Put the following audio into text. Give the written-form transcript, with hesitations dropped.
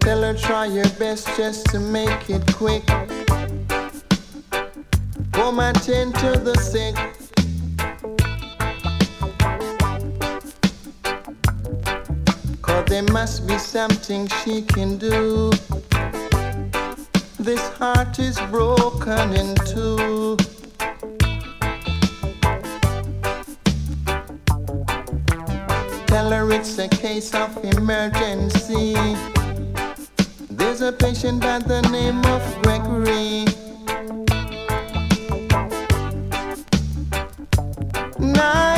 Tell her try your best just to make it quick. Come and tend to the sick. Cause there must be something she can do. This heart is broken in two. Tell her it's a case of emergency. There's a patient by the name of Gregory. Now